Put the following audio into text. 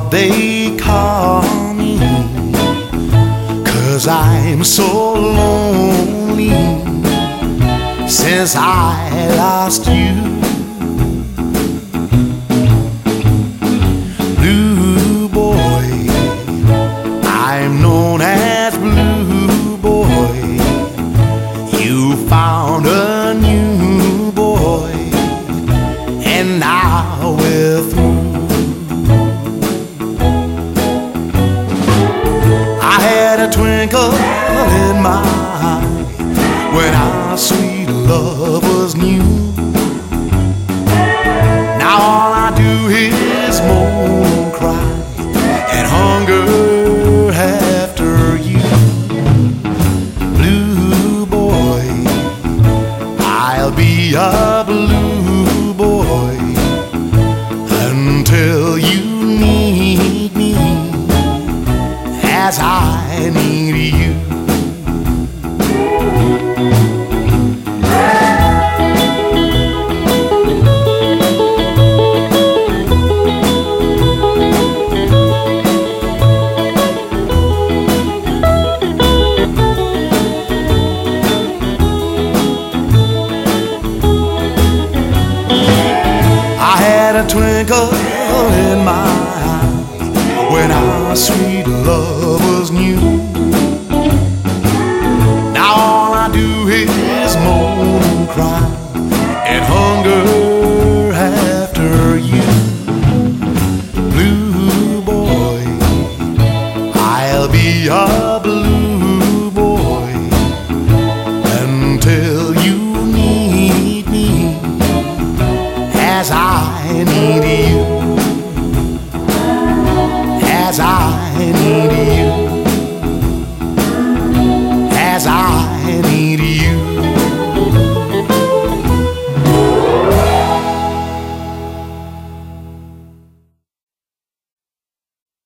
they call me, 'cause I'm so lonely since I lost you. Blue boy, I'm known as Blue Boy. You found a new boy, and now we're through. I had a twinkle in my eye when our sweet love was new. Now all I do is moan and cry and hunger after you. Blue boy, I'll be a blue boy until you need me as I need you. I had a twinkle in my eye when our sweet love was new. Now all I do is moan and cry and hunger after you. Blue boy, I'll be a blue boy until you need me as I need you, as I need you.